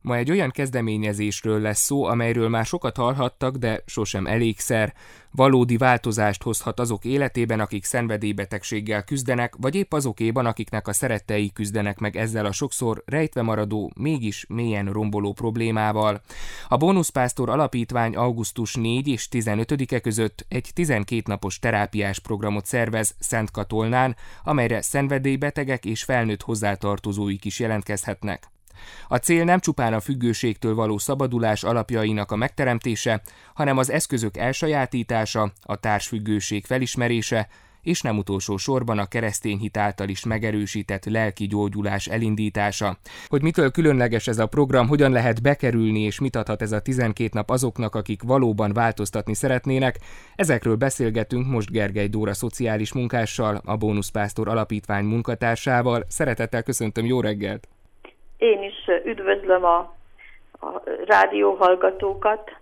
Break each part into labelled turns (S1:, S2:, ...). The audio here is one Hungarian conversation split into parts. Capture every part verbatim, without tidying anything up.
S1: Ma egy olyan kezdeményezésről lesz szó, amelyről már sokat hallhattak, de sosem elégszer. Valódi változást hozhat azok életében, akik szenvedélybetegséggel küzdenek, vagy épp azokéban, akiknek a szerettei küzdenek meg ezzel a sokszor rejtve maradó, mégis mélyen romboló problémával. A Bónuszpásztor Alapítvány augusztus negyedike és tizenötödike között egy tizenkét napos terápiás programot szervez Szentkatolnán, amelyre szenvedélybetegek és felnőtt hozzátartozóik is jelentkezhetnek. A cél nem csupán a függőségtől való szabadulás alapjainak a megteremtése, hanem az eszközök elsajátítása, a társfüggőség felismerése, és nem utolsó sorban a keresztény hit által is megerősített lelki gyógyulás elindítása. Hogy mitől különleges ez a program, hogyan lehet bekerülni és mit adhat ez a tizenkét nap azoknak, akik valóban változtatni szeretnének, ezekről beszélgetünk most Gergely Dóra szociális munkással, a Bónuszpásztor Alapítvány munkatársával. Szeretettel köszöntöm, jó reggelt!
S2: Én is üdvözlöm a, a rádióhallgatókat.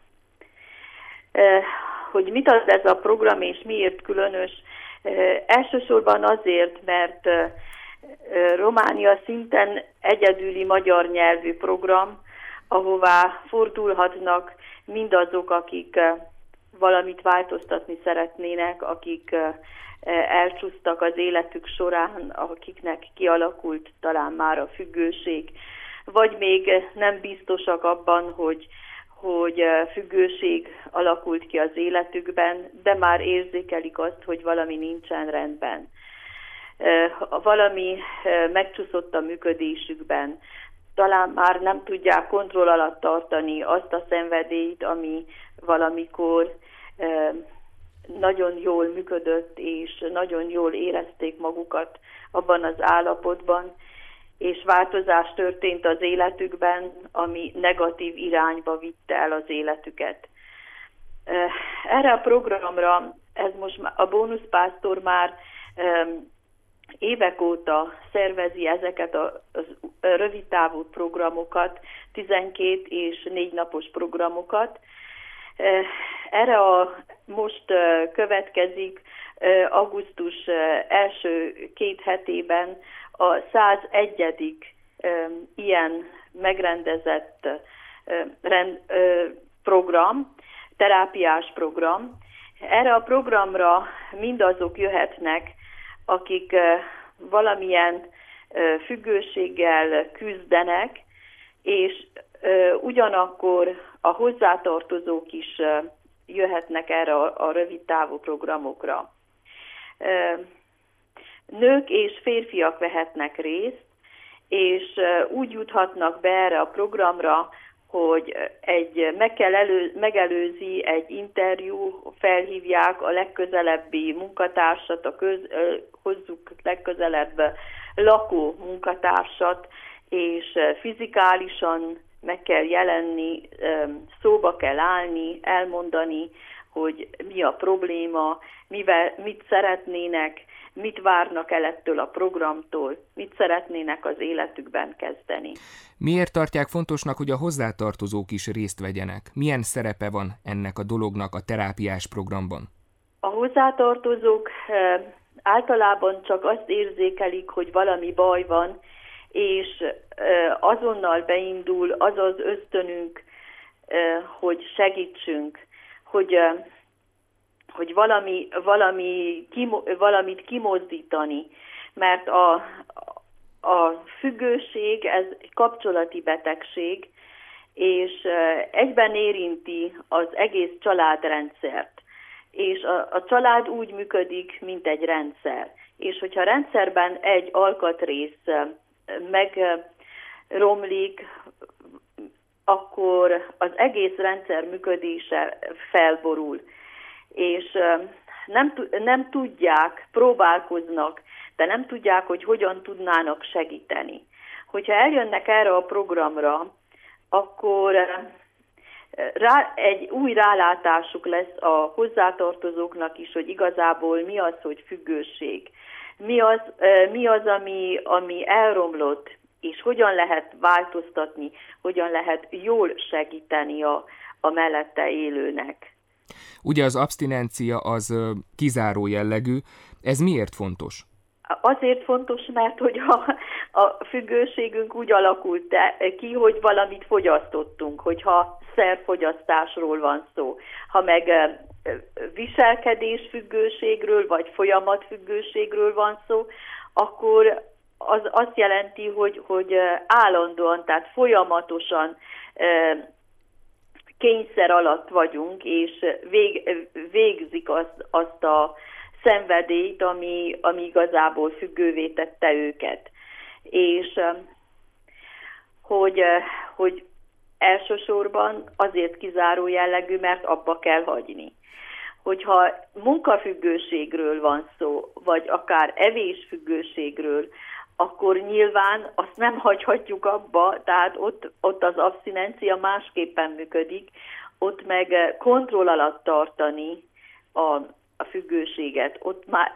S2: Hogy mit ad ez a program és miért különös? Elsősorban azért, mert Románia szinten egyedüli magyar nyelvű program, ahová fordulhatnak mindazok, akik valamit változtatni szeretnének, akik elcsúsztak az életük során, akiknek kialakult talán már a függőség, vagy még nem biztosak abban, hogy, hogy függőség alakult ki az életükben, de már érzékelik azt, hogy valami nincsen rendben. Valami megcsúszott a működésükben. Talán már nem tudják kontroll alatt tartani azt a szenvedélyt, ami valamikor nagyon jól működött, és nagyon jól érezték magukat abban az állapotban, és változás történt az életükben, ami negatív irányba vitte el az életüket. Erre a programra, ez most a Bónuszpásztor már évek óta szervezi ezeket a rövidtávú programokat, tizenkét és négy napos programokat. Erre a most következik augusztus első két hetében a százegyedik ilyen megrendezett program, terápiás program. Erre a programra mindazok jöhetnek, akik valamilyen függőséggel küzdenek, és ugyanakkor a hozzátartozók is jöhetnek erre a rövidtávú programokra. Nők és férfiak vehetnek részt, és úgy juthatnak be erre a programra, hogy egy meg kell elő, megelőzi egy interjú, felhívják a legközelebbi munkatársat, a köz, hozzuk legközelebb lakó munkatársat, és fizikálisan meg kell jelenni, szóba kell állni, elmondani, hogy mi a probléma, mivel, mit szeretnének, mit várnak el ettől a programtól, mit szeretnének az életükben kezdeni.
S1: Miért tartják fontosnak, hogy a hozzátartozók is részt vegyenek? Milyen szerepe van ennek a dolognak a terápiás programban?
S2: A hozzátartozók általában csak azt érzékelik, hogy valami baj van, és azonnal beindul az az ösztönünk, hogy segítsünk, hogy, hogy valami, valami, valamit kimozdítani, mert a, a függőség, ez kapcsolati betegség, és egyben érinti az egész családrendszert. És a, a család úgy működik, mint egy rendszer. És hogyha a rendszerben egy alkatrész megromlik, akkor az egész rendszer működése felborul. És nem, nem tudják, próbálkoznak, de nem tudják, hogy hogyan tudnának segíteni. Hogyha eljönnek erre a programra, akkor rá, egy új rálátásuk lesz a hozzátartozóknak is, hogy igazából mi az, hogy függőség. Mi az, mi az ami, ami elromlott, és hogyan lehet változtatni, hogyan lehet jól segíteni a, a mellette élőnek.
S1: Ugye az abstinencia az kizáró jellegű, ez miért fontos?
S2: Azért fontos, mert hogy a, a függőségünk úgy alakult ki, hogy valamit fogyasztottunk, hogyha szerfogyasztásról van szó. Ha meg viselkedésfüggőségről vagy folyamatfüggőségről van szó, akkor az azt jelenti, hogy, hogy állandóan, tehát folyamatosan kényszer alatt vagyunk, és vég, végzik azt, azt a szenvedélyt, ami, ami igazából függővé tette őket. És hogy, hogy elsősorban azért kizáró jellegű, mert abba kell hagyni. Hogyha munkafüggőségről van szó, vagy akár evésfüggőségről, akkor nyilván azt nem hagyhatjuk abba, tehát ott, ott az abszinencia másképpen működik, ott meg kontroll alatt tartani a, a függőséget. Ott már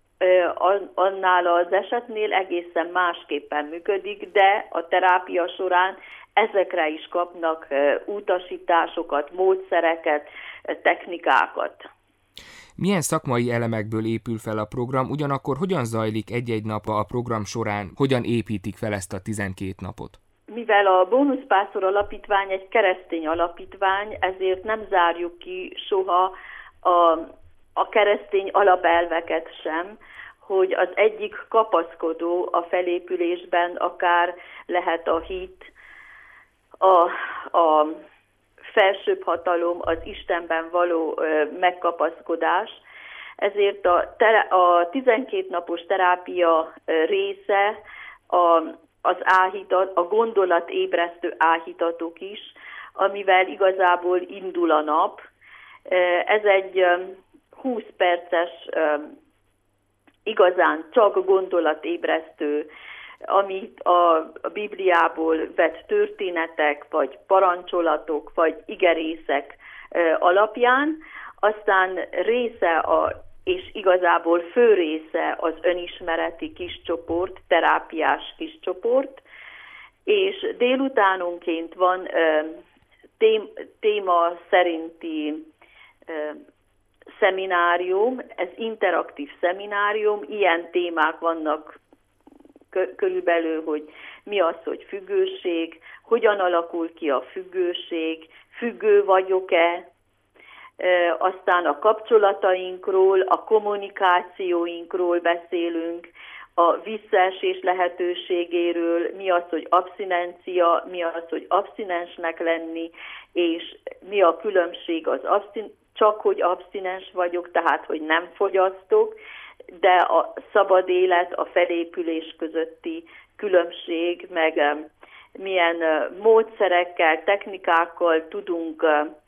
S2: annál az esetnél egészen másképpen működik, de a terápia során ezekre is kapnak utasításokat, módszereket, technikákat.
S1: Milyen szakmai elemekből épül fel a program, ugyanakkor hogyan zajlik egy-egy nap a program során, hogyan építik fel ezt a tizenkét napot?
S2: Mivel a Bónuszpásztor Alapítvány egy keresztény alapítvány, ezért nem zárjuk ki soha a, a keresztény alapelveket sem, hogy az egyik kapaszkodó a felépülésben akár lehet a hit, a, a felsőbb hatalom, az Istenben való ö, megkapaszkodás. Ezért a, a tizenkét napos terápia ö, része a, az áhítat, a gondolatébresztő áhítatok is, amivel igazából indul a nap. Ez egy ö, húsz perces ö, igazán csak gondolatébresztő, amit a Bibliából vett történetek, vagy parancsolatok, vagy igerészek alapján, aztán része, a, és igazából fő része az önismereti kiscsoport, terápiás kiscsoport, és délutánonként van tém, téma szerinti szeminárium, ez interaktív szeminárium, ilyen témák vannak körülbelül, hogy mi az, hogy függőség, hogyan alakul ki a függőség, függő vagyok-e, e, aztán a kapcsolatainkról, a kommunikációinkról beszélünk, a visszaesés lehetőségéről, mi az, hogy abszinencia, mi az, hogy abszinensnek lenni, és mi a különbség az abszin- csak, hogy abszinens vagyok, tehát, hogy nem fogyasztok, de a szabad élet, a felépülés közötti különbség, meg milyen módszerekkel, technikákkal tudunk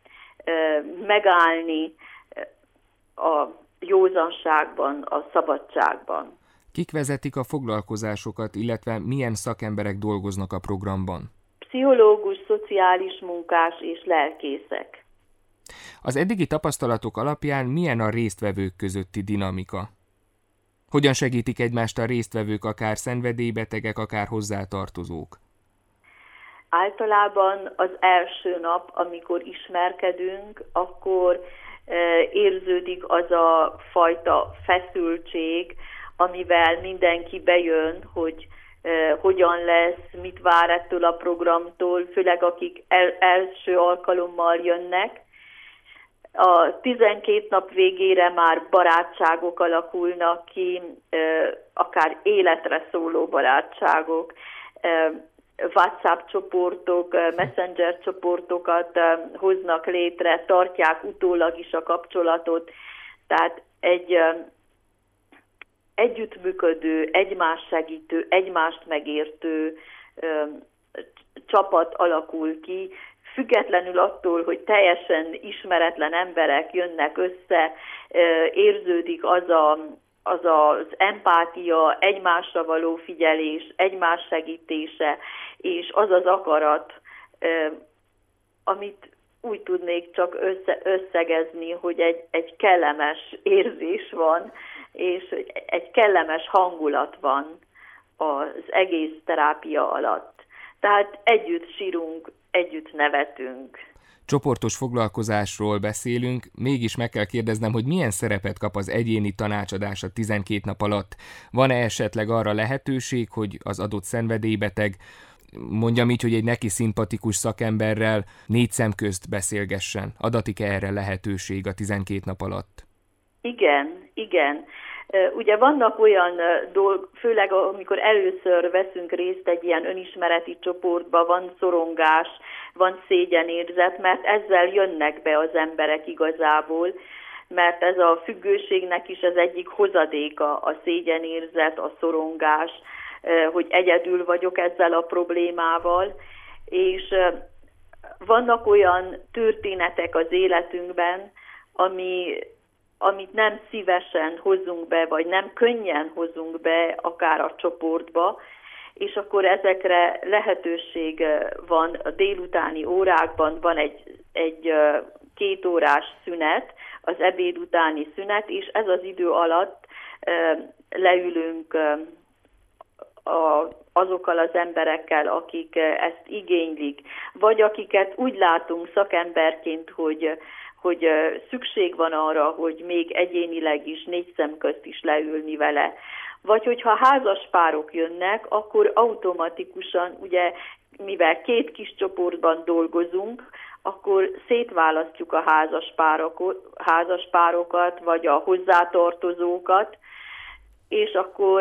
S2: megállni a józanságban, a szabadságban.
S1: Kik vezetik a foglalkozásokat, illetve milyen szakemberek dolgoznak a programban?
S2: Pszichológus, szociális munkás és lelkészek.
S1: Az eddigi tapasztalatok alapján milyen a résztvevők közötti dinamika? Hogyan segítik egymást a résztvevők, akár szenvedélybetegek, akár hozzátartozók?
S2: Általában az első nap, amikor ismerkedünk, akkor érződik az a fajta feszültség, amivel mindenki bejön, hogy hogyan lesz, mit vár ettől a programtól, főleg akik el, első alkalommal jönnek. A tizenkét nap végére már barátságok alakulnak ki, akár életre szóló barátságok, WhatsApp csoportok, Messenger csoportokat hoznak létre, tartják utólag is a kapcsolatot, tehát egy együttműködő, egymást segítő, egymást megértő csapat alakul ki, függetlenül attól, hogy teljesen ismeretlen emberek jönnek össze, érződik az, a, az az empátia, egymásra való figyelés, egymás segítése, és az az akarat, amit úgy tudnék csak össze, összegezni, hogy egy, egy kellemes érzés van, és egy kellemes hangulat van az egész terápia alatt. Tehát együtt sírunk, együtt nevetünk.
S1: csoportos foglalkozásról beszélünk, mégis meg kell kérdeznem, hogy milyen szerepet kap az egyéni tanácsadás a tizenkét nap alatt. Van-e esetleg arra lehetőség, hogy az adott szenvedélybeteg, mondjam így, hogy egy neki szimpatikus szakemberrel négy szem közt beszélgessen? Adatik-e erre lehetőség a tizenkét nap alatt?
S2: Igen, igen. Ugye vannak olyan dolgok, főleg amikor először veszünk részt egy ilyen önismereti csoportban, van szorongás, van szégyenérzet, mert ezzel jönnek be az emberek igazából, mert ez a függőségnek is az egyik hozadéka, a szégyenérzet, a szorongás, hogy egyedül vagyok ezzel a problémával, és vannak olyan történetek az életünkben, ami amit nem szívesen hozunk be, vagy nem könnyen hozunk be akár a csoportba, és akkor ezekre lehetőség van a délutáni órákban, van egy, egy két órás szünet, az ebéd utáni szünet, és ez az idő alatt leülünk a, azokkal az emberekkel, akik ezt igénylik, vagy akiket úgy látunk szakemberként, hogy hogy szükség van arra, hogy még egyénileg is négy szem közt is leülni vele. Vagy hogyha házas párok jönnek, akkor automatikusan, ugye, mivel két kis csoportban dolgozunk, akkor szétválasztjuk a házas, párok, házas párokat, vagy a hozzátartozókat, és akkor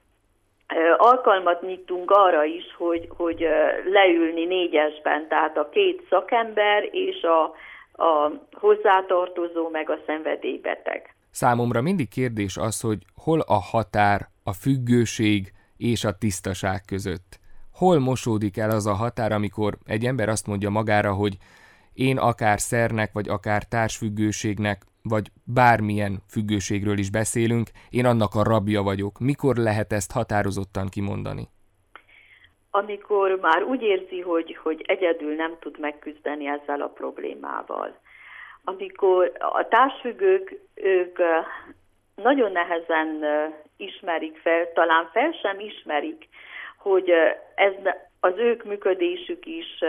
S2: alkalmat nyitunk arra is, hogy, hogy leülni négyesben, tehát a két szakember és a a hozzátartozó meg a szenvedélybeteg.
S1: Számomra mindig kérdés az, hogy hol a határ a függőség és a tisztaság között. Hol mosódik el az a határ, amikor egy ember azt mondja magára, hogy én akár szernek, vagy akár társfüggőségnek, vagy bármilyen függőségről is beszélünk, én annak a rabja vagyok. Mikor lehet ezt határozottan kimondani?
S2: Amikor már úgy érzi, hogy, hogy egyedül nem tud megküzdeni ezzel a problémával. Amikor a társfüggők, ők nagyon nehezen ismerik fel, talán fel sem ismerik, hogy ez az ők működésük is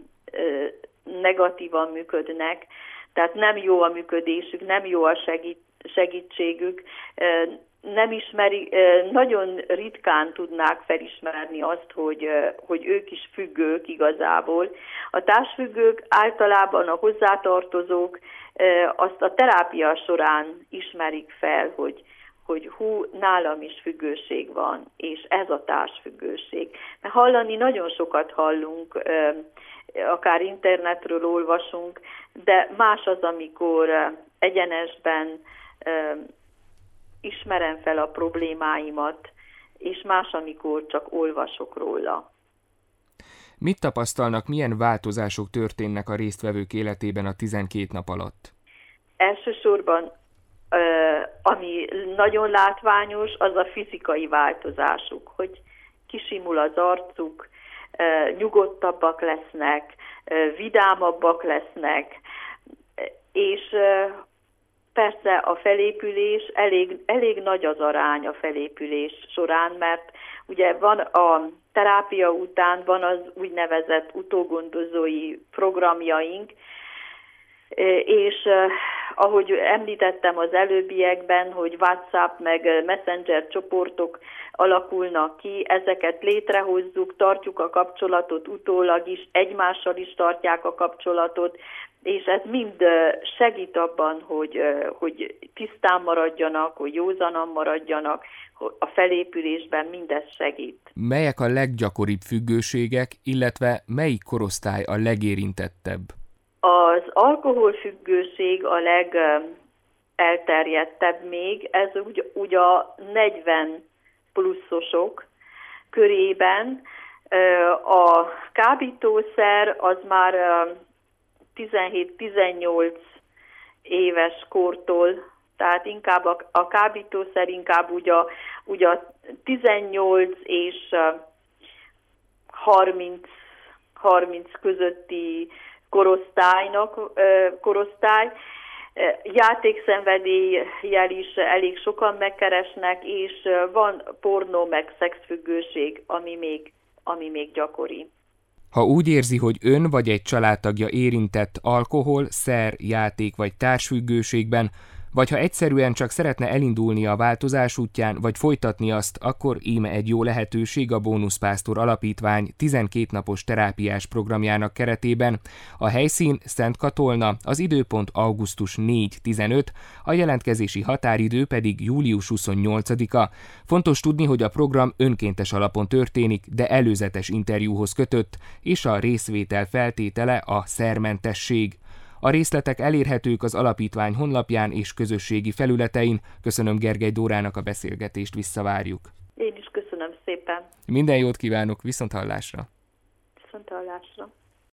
S2: negatívan működnek, tehát nem jó a működésük, nem jó a segít, segítségük, nem ismeri, nagyon ritkán tudnák felismerni azt, hogy, hogy ők is függők igazából. A társfüggők általában a hozzátartozók azt a terápia során ismerik fel, hogy, hogy hú, nálam is függőség van, és ez a társfüggőség. Mert hallani nagyon sokat hallunk, akár internetről olvasunk, de más az, amikor egyenesben ismerem fel a problémáimat, és más, amikor csak olvasok róla.
S1: Mit tapasztalnak, milyen változások történnek a résztvevők életében a tizenkét nap alatt?
S2: Elsősorban, ami nagyon látványos, az a fizikai változásuk, hogy kisimul az arcuk, nyugodtabbak lesznek, vidámabbak lesznek, és persze a felépülés, elég, elég nagy az arány a felépülés során, mert ugye van a terápia után van az úgynevezett utógondozói programjaink, és ahogy említettem az előbbiekben, hogy WhatsApp meg Messenger csoportok alakulnak ki, ezeket létrehozzuk, tartjuk a kapcsolatot utólag is, egymással is tartják a kapcsolatot, és ez mind segít abban, hogy, hogy tisztán maradjanak, hogy józanan maradjanak, a felépülésben mindez segít.
S1: Melyek a leggyakoribb függőségek, illetve melyik korosztály a legérintettebb?
S2: Az alkoholfüggőség a legelterjedtebb még, ez úgy, úgy a negyven pluszosok körében. A kábítószer az már tizenhét-tizennyolc éves kortól, tehát inkább a, a kábítószer inkább úgy a, úgy a tizennyolc és harminc, harminc közötti korosztálynak, korosztály. Játékszenvedéllyel is elég sokan megkeresnek, és van pornó meg szexfüggőség, ami még, ami még gyakori.
S1: Ha úgy érzi, hogy ön vagy egy családtagja érintett alkohol, szer, játék vagy társfüggőségben, vagy ha egyszerűen csak szeretne elindulni a változás útján, vagy folytatni azt, akkor íme egy jó lehetőség a Bónuszpásztor Alapítvány tizenkét napos terápiás programjának keretében. A helyszín Szentkatolna, az időpont augusztus negyedike-tizenötödike, a jelentkezési határidő pedig július huszonnyolcadika. Fontos tudni, hogy a program önkéntes alapon történik, de előzetes interjúhoz kötött, és a részvétel feltétele a szermentesség. A részletek elérhetők az alapítvány honlapján és közösségi felületein. Köszönöm Gergely Dórának a beszélgetést, visszavárjuk.
S2: Én is köszönöm szépen.
S1: Minden jót kívánok, viszonthallásra!
S2: Viszonthallásra!